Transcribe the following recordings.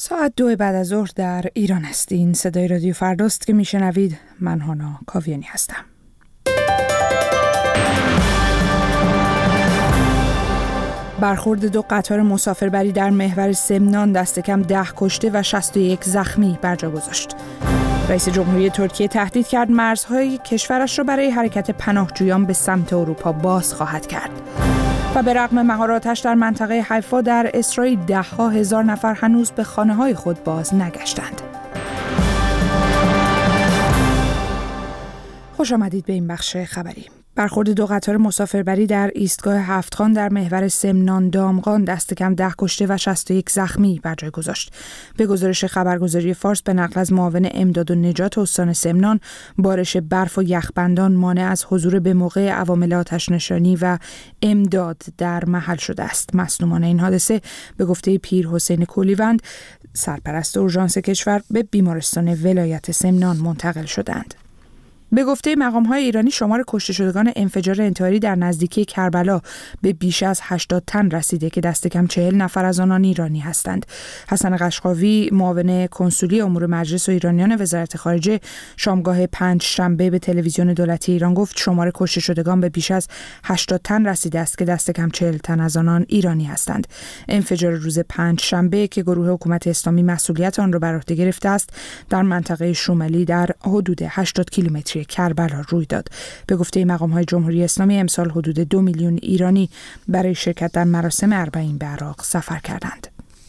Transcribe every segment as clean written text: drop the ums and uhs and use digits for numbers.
ساعت 2 بعد از ظهر در ایران است. این صدای رادیو فرداست که میشنوید. من هانا کاویانی هستم. برخورد دو قطار مسافربری در محور سمنان دست کم 10 کشته و 61 زخمی بر جا گذاشت. رئیس جمهوری ترکیه تهدید کرد مرزهای کشورش را برای حرکت پناهجویان به سمت اروپا باز خواهد کرد. و به رغم مهار آتش در منطقه حیفا در اسرائیل 10,000 نفر هنوز به خانه‌های خود باز نگشتند. خوش آمدید به این بخش خبری. برخورد دو قطار مسافربری در ایستگاه هفتخان در محور سمنان دامغان دست کم 10 کشته و 61 زخمی بر جای گذاشت. به گزارش خبرگزاری فارس به نقل از معاون امداد و نجات استان سمنان، بارش برف و یخبندان مانع از حضور به موقع عوامل آتش‌نشانی و امداد در محل شده است. مصدومان این حادثه به گفته پیر حسین کولیوند، سرپرست اورژانس کشور، به بیمارستان ولایت سمنان منتقل شدند. به گفته مقام‌های ایرانی شمار کشته شدگان انفجار انتحاری در نزدیکی کربلا به بیش از 80 تن رسیده که دست کم 40 نفر از آنان ایرانی هستند. حسن قشقاوی، معاون کنسولی امور مجلس و ایرانیان وزارت خارجه، شامگاه پنجشنبه به تلویزیون دولتی ایران گفت شمار کشته شدگان به بیش از 80 تن رسیده است که دست کم 40 تن از آنان ایرانی هستند. انفجار روز پنجشنبه که گروه حکومت اسلامی مسئولیت آن را بر عهده گرفته است، در منطقه شوملی در حدود 80 کیلومتری کربلا روی داد. به گفته مقام‌های جمهوری اسلامی امسال حدود 2 میلیون ایرانی برای شرکت در مراسم اربعین به عراق سفر کردند.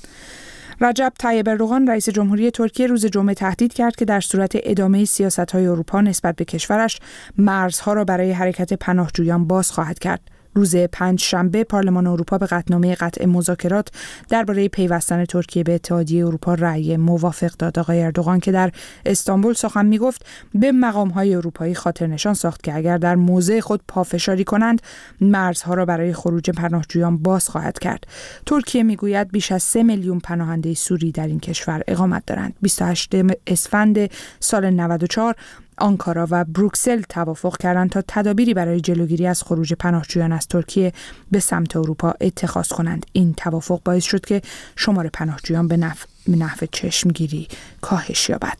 رجب طیب اردوغان رئیس جمهوری ترکیه روز جمعه تهدید کرد که در صورت ادامه سیاست‌های اروپا نسبت به کشورش مرزها را برای حرکت پناهجویان باز خواهد کرد. روز پنجشنبه پارلمان اروپا به قطعنامه قطع مذاکرات درباره پیوستن ترکیه به اتحادیه اروپا رأی موافق داد. آقای اردوغان که در استانبول سخن می‌گفت به مقام‌های اروپایی خاطر نشان ساخت که اگر در موضع خود پافشاری کنند مرزها را برای خروج پناهجویان باز خواهد کرد. ترکیه می‌گوید بیش از 3 میلیون پناهنده سوری در این کشور اقامت دارند. 28 اسفند سال 94 آنکارا و بروکسل توافق کردند تا تدابیری برای جلوگیری از خروج پناهجویان از ترکیه به سمت اروپا اتخاذ کنند. این توافق باعث شد که شمار پناهجویان به نحو چشمگیری کاهش یابد.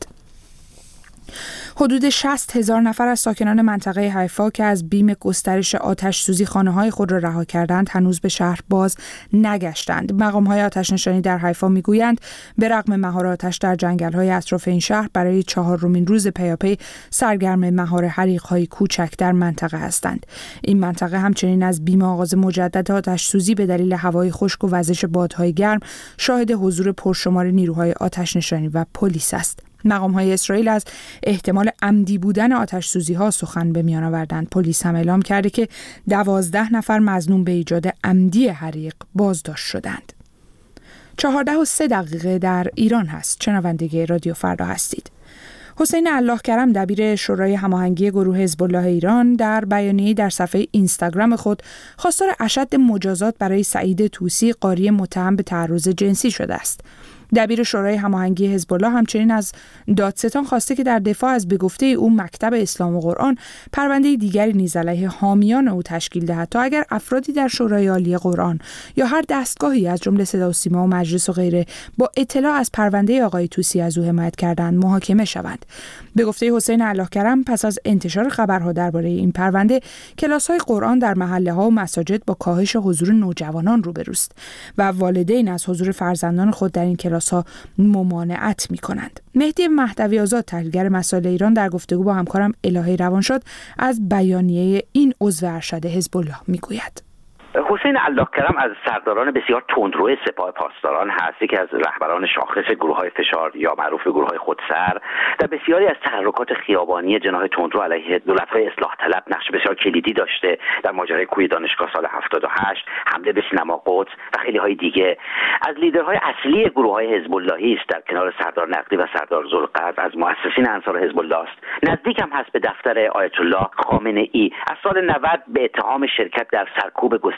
حدود 60,000 نفر از ساکنان منطقه حیفا که از بیم گسترش آتش سوزی خانه‌های خود را رها کردند هنوز به شهر باز نگشتند. مقام‌های آتش‌نشانی در حیفا می‌گویند به رغم مهار آتش در جنگل‌های اطراف این شهر برای 4مین روز پیاپی سرگرم مهار حریق‌های کوچک در منطقه هستند. این منطقه همچنین از بیم آغاز مجدد آتش سوزی به دلیل هوای خشک و وزش بادهای گرم شاهد حضور پرشمار نیروهای آتش‌نشانی و پلیس است. مقام‌های اسرائیل از احتمال عمدی بودن آتش‌سوزی‌ها سخن به میان آوردند. پلیس هم اعلام کرده که 12 نفر مظنون به ایجاد عمدی حریق بازداشت شدند. 4:03 در ایران هست. شنونده رادیو فردا هستید. حسین الله کرم دبیر شورای هماهنگی گروه حزب الله ایران در بیانیه‌ای در صفحه اینستاگرام خود خواستار اشد مجازات برای سعید طوسی قاری متهم به تعرض جنسی شده است. دبیر شورای هماهنگی حزب الله همچنین از دادستان خواسته که در دفاع از به گفته او مکتب اسلام و قرآن پرونده دیگری نیز علیه حامیان او تشکیل دهد تا اگر افرادی در شورای عالی قرآن یا هر دستگاهی از جمله صدا و سیما و مجلس و غیره با اطلاع از پرونده آقای طوسی از او حمایت کردند محاکمه شوند. به گفته حسین الله کرم پس از انتشار خبرها درباره این پرونده کلاس‌های قرآن در محله‌ها و مساجد با کاهش حضور نوجوانان روبروست و والدین از حضور فرزندان خود در این کلاس‌ها ممانعت می‌کنند. مهدی مهدوی آزاد تحلیلگر مسائل ایران در گفتگو با همکارم الهی روانشاد از بیانیه این عضو ارشد حزب الله می‌گوید. حسین الله کرم از سرداران بسیار تندرو سپاه پاسداران هست، یکی از رهبران شاخص گروه‌های فشار یا معروف به گروه‌های خودسر. در بسیاری از تحرکات خیابانی جناح تندرو علیه دولت‌های اصلاح طلب نقش بسیار کلیدی داشته. در ماجرای کوی دانشگاه سال 78، حمله به سینما قدس و خیلی های دیگه. از لیدرهای اصلی گروه‌های حزب اللهی است، در کنار سردار نقدی و سردار ذوالقرن از مؤسسین انصار حزب الله است. نزدیک هم هست به دفتر آیت الله خامنه‌ای. از سال 90 به اتهام شرکت در سرکوب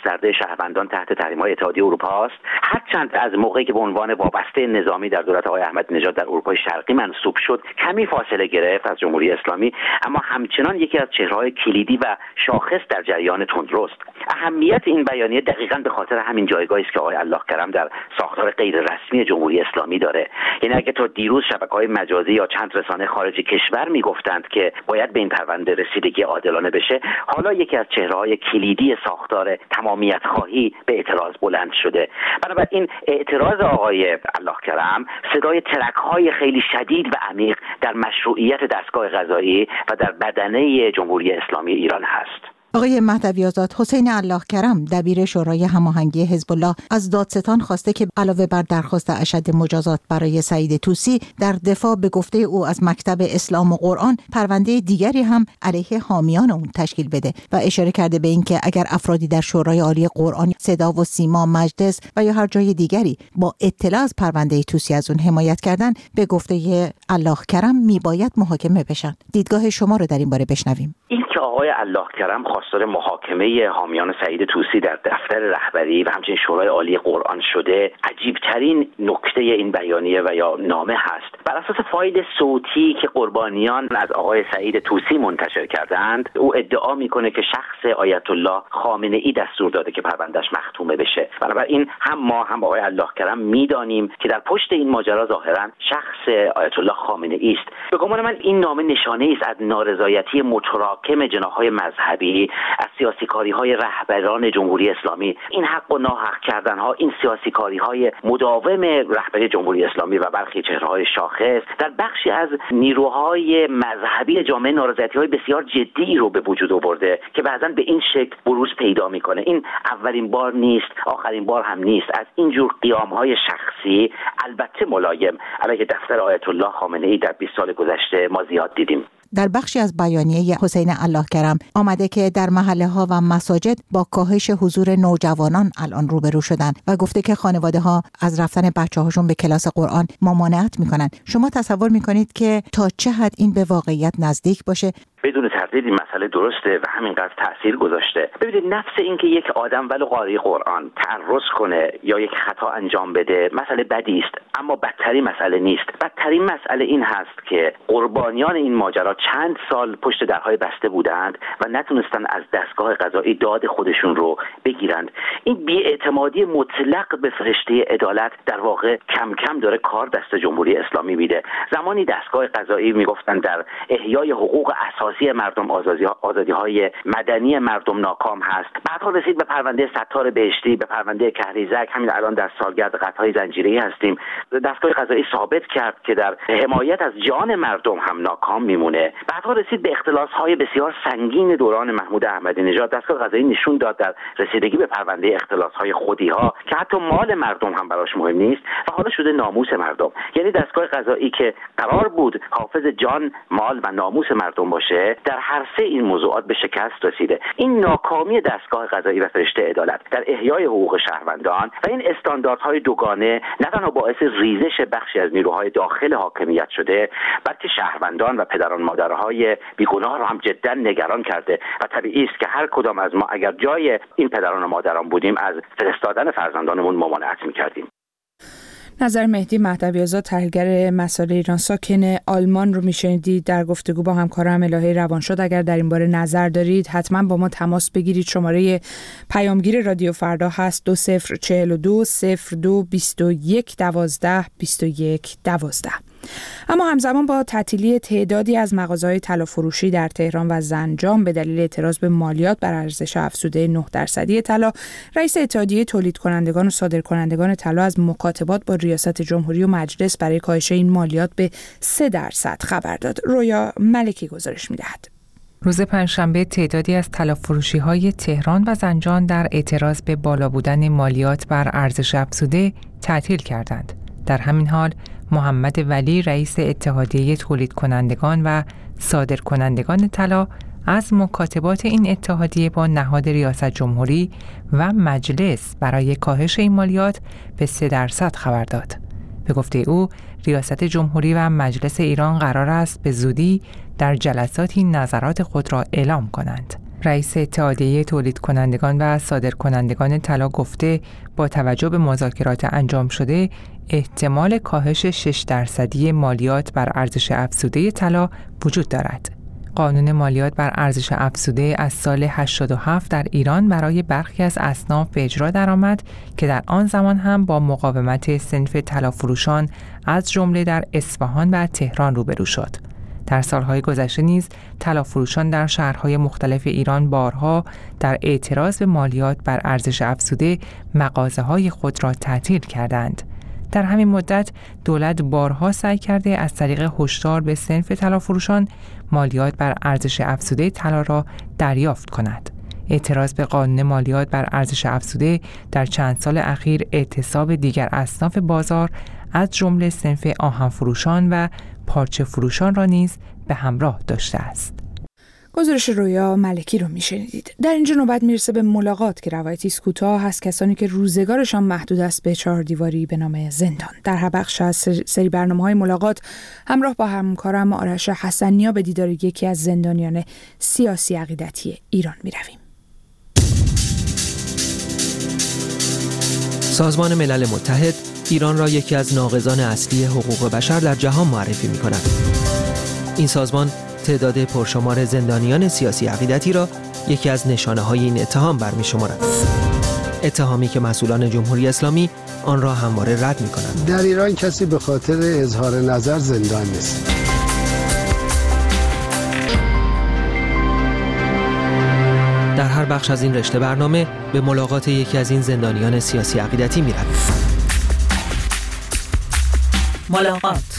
گسترده شهروندان تحت تحریم‌های اتحادیه اروپا است. هرچند از موقعی که به عنوان وابسته نظامی در دولت آقای احمدی نژاد در اروپای شرقی منصوب شد کمی فاصله گرفت از جمهوری اسلامی، اما همچنان یکی از چهره‌های کلیدی و شاخص در جریان تندروست. اهمیت این بیانیه دقیقاً به خاطر همین جایگاهی است که آقای الله کرم در ساختار غیر رسمی جمهوری اسلامی داره. یعنی اگه تا دیروز شبکه‌های مجازی یا چند رسانه خارج کشور میگفتند که باید به این پرونده رسیدگی عادلانه بشه، حالا یکی از چهره‌های کلیدی ساختار تمامیت خواهی به اعتراض بلند شده. بنابراین اعتراض آقای الله کرم صدای ترک‌های خیلی شدید و عمیق در مشروعیت دستگاه قضایی و در بدنه جمهوری اسلامی ایران هست. آقای مهدوی آزاد، حسین الله کرم دبیر شورای هماهنگی حزب الله از دادستان خواسته که علاوه بر درخواست اشد مجازات برای سعید طوسی، در دفاع به گفته او از مکتب اسلام و قرآن پرونده دیگری هم علیه حامیان اون تشکیل بده و اشاره کرده به اینکه اگر افرادی در شورای عالی قرآن، صدا و سیما، مجلس و یا هر جای دیگری با اطلاع از پرونده طوسی از اون حمایت کردن، به گفته الله کرم میباید محاکمه بشن. دیدگاه شما رو در این باره بشنویم. این که آقای الله کرم خواستار محاکمه حامیان سعید طوسی در دفتر رهبری و همچنین شورای عالی قرآن شده، عجیبترین نکته این بیانیه و یا نامه هست. بر اساس فایل صوتی که قربانیان از آقای سعید طوسی منتشر کردند، او ادعا میکنه که شخص آیت الله خامنه ای دستور داده که پروندهش مختومه بشه. بنابراین هم ما هم آقای الله کرم میدانیم که در پشت این ماجرا ظاهرا شخص آیت الله خامنه ای است. به گمان من این نامه نشانه است از نارضایتی متراکم جناح‌های مذهبی از سیاسی‌کاری‌های رهبران جمهوری اسلامی. این حق و ناحق کردن‌ها، این سیاسی‌کاری‌های مداوم رهبری جمهوری اسلامی و برخی چهره‌های شاخص در بخشی از نیروهای مذهبی جامعه نارضایتی‌های بسیار جدی رو به وجود آورده که بعضاً به این شکل بروز پیدا می‌کنه. این اولین بار نیست، آخرین بار هم نیست. از این جور قیام‌های شخصی البته ملایم علیه دفتر آیت الله خامنه‌ای در 20 سال گذشته ما زیاد دیدیم. در بخشی از بیانیه حسین الله کرم آمده که در محله‌ها و مساجد با کاهش حضور نوجوانان الان روبرو شدن و گفته که خانواده‌ها از رفتن بچه‌هاشون به کلاس قرآن ممانعت می‌کنن. شما تصور می‌کنید که تا چه حد این به واقعیت نزدیک باشه؟ بدون تردید این مسئله درسته و همینقدر تأثیر گذاشته. ببینید، نفس این که یک آدم ولو قاری قرآن تعرض کنه یا یک خطا انجام بده مسئله بدی است، اما بدترین مسئله نیست. بدترین مسئله این هست که قربانیان این ماجرا چند سال پشت درهای بسته بودند و نتونستن از دستگاه قضایی داد خودشون رو بگیرند. این بی‌اعتمادی مطلق به فرشته عدالت در واقع کم کم داره کار دست جمهوری اسلامی میده. زمانی دستگاه قضایی میگفتن در احیای حقوق اساسی مردم، آزادی‌های مدنی مردم ناکام هست. بعدها رسید به پرونده ستار بهشتی، به پرونده کهریزک. همین الان در سالگرد قتل‌های زنجیره‌ای هستیم. دستگاه قضایی ثابت کرد که در حمایت از جان مردم هم ناکام میمونه. بعدها رسید به اختلاس‌های بسیار سنگین دوران محمود احمدی نژاد. دستگاه قضایی نشون داد در رسیدگی به پرونده اختلاس‌های خودی‌ها که حتی مال مردم هم براش مهم نیست و حالا شده ناموس مردم. یعنی دستگاه قضایی که قرار بود حافظ جان، مال و ناموس مردم باشه، در هر سه این موضوعات به شکست رسیده. این ناکامی دستگاه قضایی و فرشته عدالت در احیای حقوق شهروندان و این استانداردهای دوگانه نه تنها باعث ریزش بخشی از نیروهای داخل حاکمیت شده، بلکه شهروندان و پدران مادرهای بیگناه را هم جدا نگران کرده و طبیعی است که هر کدام از ما اگر جای این پدران و مادران بودیم از فرستادن فرزندانمون ممانعت می‌کردیم. نظر مهدی مهدوی آزاد، تحلیلگر مسائل ایران ساکن آلمان رو میشنیدید در گفتگو با همکارم الهه روانشاد. اگر در این باره نظر دارید حتما با ما تماس بگیرید. شماره پیامگیر رادیو فردا هست 2042 02 21 12 21 12. اما همزمان با تعطیلی تعدادی از مغازه‌های طلافروشی در تهران و زنجان به دلیل اعتراض به مالیات بر ارزش افزوده 9% طلا، رئیس اتحادیه تولید کنندگان و صادرکنندگان طلا از مکاتبات با ریاست جمهوری و مجلس برای کاهش این مالیات به 3% خبر داد. رویا ملکی گزارش می‌دهد. روز پنجشنبه تعدادی از طلافروشی‌های تهران و زنجان در اعتراض به بالا بودن مالیات بر ارزش افزوده تعطیل کردند. در همین حال محمد ولی رئیس اتحادیه تولید کنندگان و صادرکنندگان طلا از مکاتبات این اتحادیه با نهاد ریاست جمهوری و مجلس برای کاهش این مالیات به 3% خبر داد. به گفته او ریاست جمهوری و مجلس ایران قرار است به زودی در جلساتی نظرات خود را اعلام کنند. رئیس اتحادیه تولید کنندگان و صادرکنندگان طلا گفته با توجه به مذاکرات انجام شده احتمال کاهش 6% مالیات بر ارزش افزوده طلا وجود دارد. قانون مالیات بر ارزش افزوده از سال 87 در ایران برای برخی از اصناف به اجرا درآمد که در آن زمان هم با مقاومت صنف طلافروشان از جمله در اصفهان و تهران روبرو شد. در سالهای گذشته نیز طلافروشان در شهرهای مختلف ایران بارها در اعتراض به مالیات بر ارزش افزوده مغازه‌های خود را تعطیل کردند. در همین مدت دولت بارها سعی کرده از طریق هشدار به صنف طلافروشان مالیات بر ارزش افزوده طلا را دریافت کند. اعتراض به قانون مالیات بر ارزش افزوده در چند سال اخیر اعتصاب دیگر اصناف بازار از جمله صنف آهن‌فروشان و پارچه فروشان را نیز به همراه داشته است. گزارش رویا ملکی رو میشنیدید. در اینجا نوبت میرسه به ملاقات که روایتی کوتاه هست کسانی که روزگارشان محدود است به 4 دیواری به نام زندان. در هر بخش از سری برنامه‌های ملاقات همراه با همکارم آرش حسنیا به دیدار یکی از زندانیان سیاسی عقیدتی ایران میرویم. سازمان ملل متحد ایران را یکی از ناقضان اصلی حقوق بشر در جهان معرفی می‌کند. این سازمان تعداد پرشمار زندانیان سیاسی عقیدتی را یکی از نشانه‌های این اتهام برمی‌شمارد. اتهامی که مسئولان جمهوری اسلامی آن را همواره رد می‌کنند. در ایران کسی به خاطر اظهار نظر زندان نیست. در هر بخش از این رشته برنامه به ملاقات یکی از این زندانیان سیاسی عقیدتی می‌رویم. ملاقات.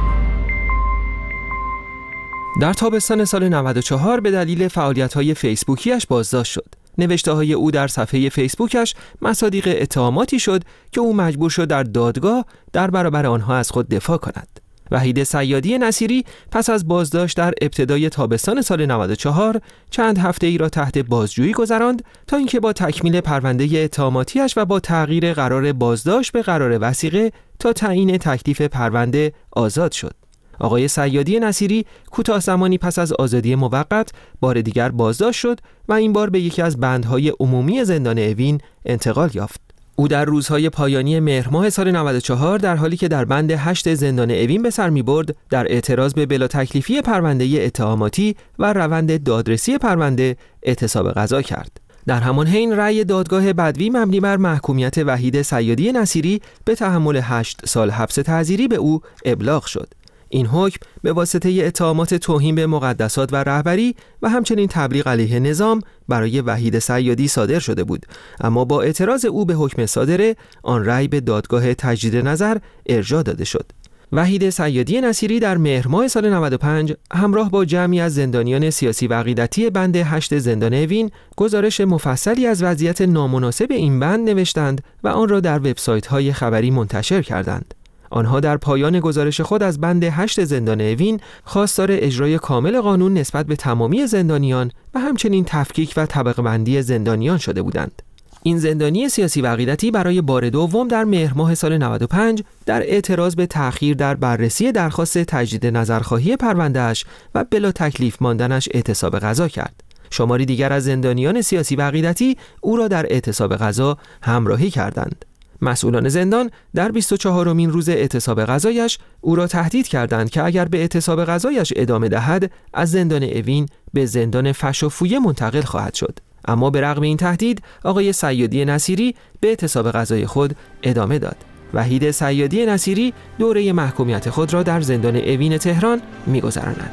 در تابستان سال 94 به دلیل فعالیت‌های فیسبوکیش بازداشت شد. نوشته‌های او در صفحه فیسبوکش مصادیق اتهاماتی شد که او مجبور شد در دادگاه در برابر آنها از خود دفاع کند. وحید صیادی نصیری پس از بازداشت در ابتدای تابستان سال 94 چند هفته ای را تحت بازجویی گذراند تا اینکه با تکمیل پرونده اتهاماتیش و با تغییر قرار بازداشت به قرار وثیقه تا تعیین تکلیف پرونده آزاد شد. آقای صیادی نصیری کوتاه زمانی پس از آزادی موقت بار دیگر بازداشت شد و این بار به یکی از بندهای عمومی زندان اوین انتقال یافت. او در روزهای پایانی مهر ماه سال 94 در حالی که در بند 8 زندان اوین به سر می‌برد، در اعتراض به بلا تکلیفی پرونده اتهاماتی و روند دادرسی پرونده اعتصاب قضا کرد. در همان حین رأی دادگاه بدوی مبنی بر محکومیت وحید صیادی نصیری به تحمل 8 سال حبس تعزیری به او ابلاغ شد. این حکم به واسطه اتهامات توهین به مقدسات و رهبری و همچنین تبلیغ علیه نظام برای وحید صیادی صادر شده بود، اما با اعتراض او به حکم صادره آن رأی به دادگاه تجدید نظر ارجاع داده شد. وحید صیادی نصیری در مهر ماه سال 95 همراه با جمعی از زندانیان سیاسی و عقیدتی بند 8 زندان اوین گزارش مفصلی از وضعیت نامناسب این بند نوشتند و آن را در وبسایت‌های خبری منتشر کردند. آنها در پایان گزارش خود از بند 8 زندان اوین خواستار اجرای کامل قانون نسبت به تمامی زندانیان و همچنین تفکیک و طبقه بندی زندانیان شده بودند. این زندانی سیاسی و عقیدتی برای بار دوم در مهر ماه سال 95 در اعتراض به تأخیر در بررسی درخواست تجدید نظرخواهی پرونده‌اش و بلا تکلیف ماندنش اعتصاب قضا کرد. شماری دیگر از زندانیان سیاسی و عقیدتی او را در اعتصاب قضا همراهی کردند. مسئولان زندان در 24مین روز اعتصاب قضایش او را تهدید کردند که اگر به اعتصاب قضایش ادامه دهد از زندان اوین به زندان فش و فویه منتقل خواهد شد. اما به رغم این تهدید آقای صیادی نصیری به اعتصاب قضای خود ادامه داد. وحید صیادی نصیری دوره محکومیت خود را در زندان اوین تهران می‌گذراند.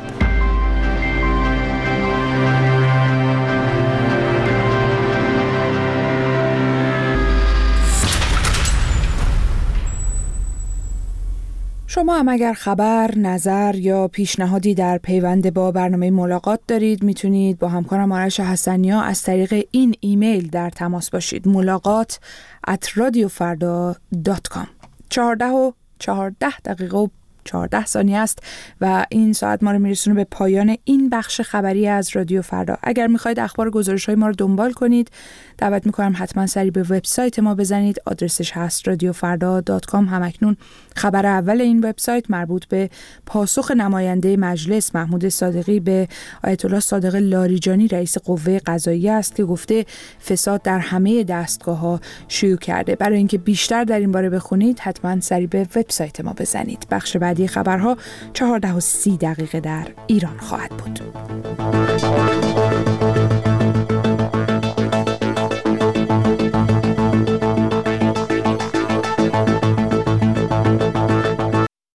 شما هم اگر خبر، نظر یا پیشنهادی در پیوند با برنامه ملاقات دارید میتونید با همکارم آرش حسنیا از طریق این ایمیل در تماس باشید. ملاقات@radiofarda.com 14:14 14 ثانیه است و این ساعت ما رو میرسونه به پایان این بخش خبری از رادیو فردا. اگر میخواید اخبار گزارش‌های ما رو دنبال کنید، دعوت میکنم حتما سری به وبسایت ما بزنید. آدرسش هست radiofarda.com. همکنون خبر اول این وبسایت مربوط به پاسخ نماینده مجلس محمود صادقی به آیت الله صادق لاریجانی رئیس قوه قضاییه است که گفته فساد در همه دستگاه‌ها شیوع کرده. برای اینکه بیشتر در این باره بخونید حتما سری به وبسایت ما بزنید. بخش بعدی خبرها 14:30 در ایران خواهد بود.